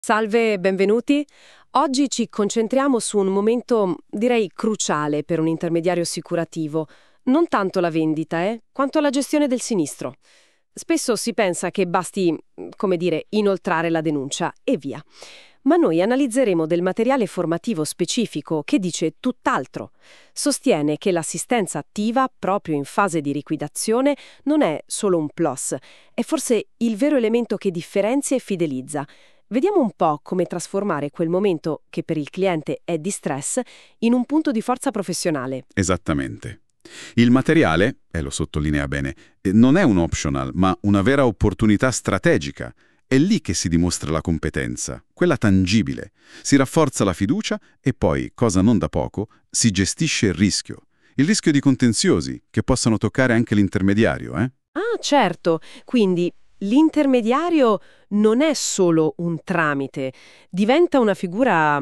Salve, benvenuti. Oggi ci concentriamo su un momento, direi, cruciale per un intermediario assicurativo. Non tanto la vendita, quanto la gestione del sinistro. Spesso si pensa che basti, come dire, inoltrare la denuncia e via. Ma noi analizzeremo del materiale formativo specifico che dice tutt'altro. Sostiene che l'assistenza attiva, proprio in fase di liquidazione, non è solo un plus, è forse il vero elemento che differenzia e fidelizza. Vediamo un po' come trasformare quel momento, che per il cliente è di stress, in un punto di forza professionale. Esattamente. Il materiale, e lo sottolinea bene, non è un optional, ma una vera opportunità strategica. È lì che si dimostra la competenza, quella tangibile. Si rafforza la fiducia e poi, cosa non da poco, si gestisce il rischio. Il rischio di contenziosi, che possano toccare anche l'intermediario, Ah, certo. Quindi l'intermediario non è solo un tramite, diventa una figura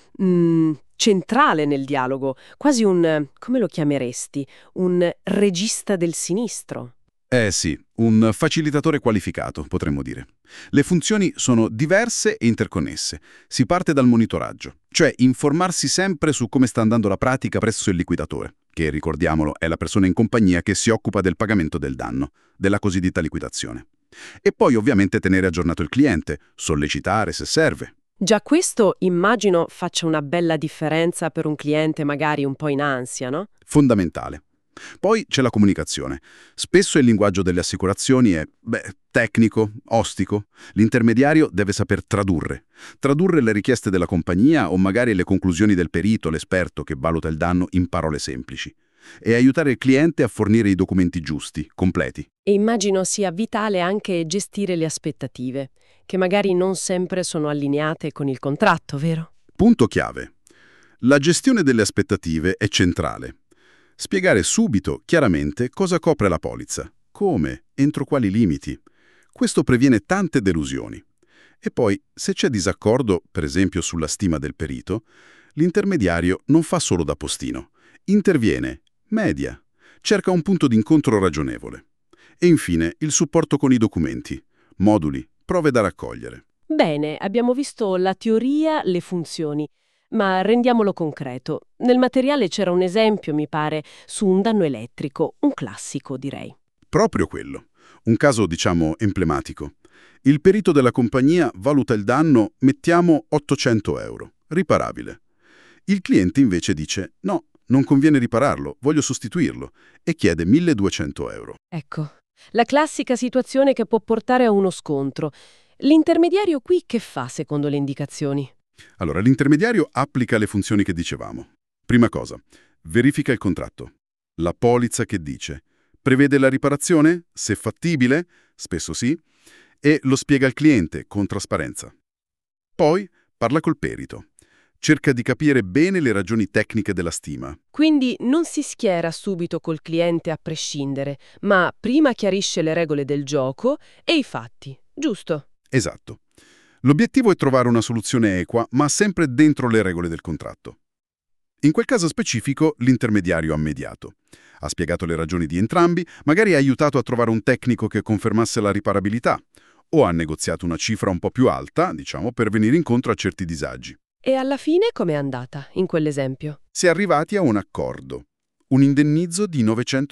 centrale nel dialogo, quasi un, come lo chiameresti, un regista del sinistro. Eh sì, un facilitatore qualificato, potremmo dire. Le funzioni sono diverse e interconnesse. Si parte dal monitoraggio, cioè informarsi sempre su come sta andando la pratica presso il liquidatore, che, ricordiamolo, è la persona in compagnia che si occupa del pagamento del danno, della cosiddetta liquidazione. E poi ovviamente tenere aggiornato il cliente, sollecitare se serve. Già questo immagino faccia una bella differenza per un cliente magari un po' in ansia, no? Fondamentale. Poi c'è la comunicazione. Spesso il linguaggio delle assicurazioni è, tecnico, ostico. L'intermediario deve saper tradurre. Tradurre le richieste della compagnia o magari le conclusioni del perito, l'esperto che valuta il danno in parole semplici. E aiutare il cliente a fornire i documenti giusti, completi. E immagino sia vitale anche gestire le aspettative, che magari non sempre sono allineate con il contratto, vero? Punto chiave. La gestione delle aspettative è centrale. Spiegare subito, chiaramente, cosa copre la polizza, come, entro quali limiti. Questo previene tante delusioni. E poi, se c'è disaccordo, per esempio sulla stima del perito, l'intermediario non fa solo da postino. Interviene, media, cerca un punto d'incontro ragionevole. E infine il supporto con i documenti, moduli, prove da raccogliere. Bene, abbiamo visto la teoria, le funzioni, ma rendiamolo concreto. Nel materiale c'era un esempio, mi pare, su un danno elettrico, un classico, direi. Proprio quello. Un caso, diciamo, emblematico. Il perito della compagnia valuta il danno, mettiamo 800 euro, riparabile. Il cliente invece dice no, non conviene ripararlo, voglio sostituirlo, e chiede 1200 euro. Ecco, la classica situazione che può portare a uno scontro. L'intermediario qui che fa secondo le indicazioni? Allora, l'intermediario applica le funzioni che dicevamo. Prima cosa, verifica il contratto. La polizza che dice prevede la riparazione? Se fattibile? Spesso sì. E lo spiega al cliente con trasparenza. Poi parla col perito. Cerca di capire bene le ragioni tecniche della stima. Quindi non si schiera subito col cliente a prescindere, ma prima chiarisce le regole del gioco e i fatti, giusto? Esatto. L'obiettivo è trovare una soluzione equa, ma sempre dentro le regole del contratto. In quel caso specifico, l'intermediario ha mediato. Ha spiegato le ragioni di entrambi, magari ha aiutato a trovare un tecnico che confermasse la riparabilità, o ha negoziato una cifra un po' più alta, diciamo, per venire incontro a certi disagi. E alla fine com'è andata, in quell'esempio? Si è arrivati a un accordo. Un indennizzo di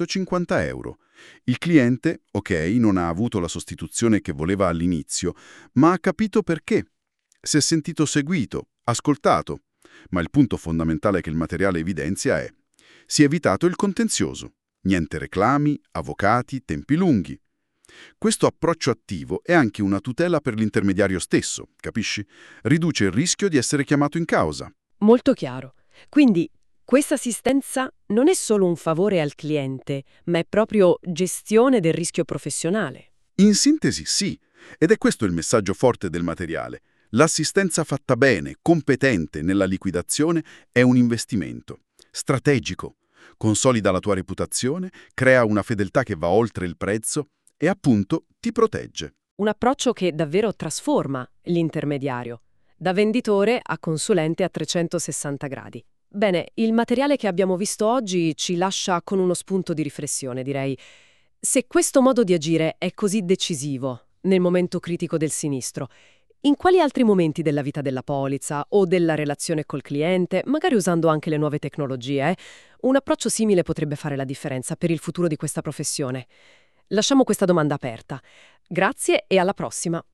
950 euro. Il cliente, ok, non ha avuto la sostituzione che voleva all'inizio, ma ha capito perché. Si è sentito seguito, ascoltato. Ma il punto fondamentale che il materiale evidenzia è: si è evitato il contenzioso. Niente reclami, avvocati, tempi lunghi. Questo approccio attivo è anche una tutela per l'intermediario stesso, capisci? Riduce il rischio di essere chiamato in causa. Molto chiaro. Quindi questa assistenza non è solo un favore al cliente, ma è proprio gestione del rischio professionale. In sintesi, sì. Ed è questo il messaggio forte del materiale. L'assistenza fatta bene, competente nella liquidazione è un investimento strategico. Consolida la tua reputazione, crea una fedeltà che va oltre il prezzo e appunto ti protegge. Un approccio che davvero trasforma l'intermediario, da venditore a consulente a 360 gradi. Bene, il materiale che abbiamo visto oggi ci lascia con uno spunto di riflessione, direi. Se questo modo di agire è così decisivo nel momento critico del sinistro, In quali altri momenti della vita della polizza o della relazione col cliente, magari usando anche le nuove tecnologie, un approccio simile potrebbe fare la differenza per il futuro di questa professione? Lasciamo questa domanda aperta. Grazie e alla prossima!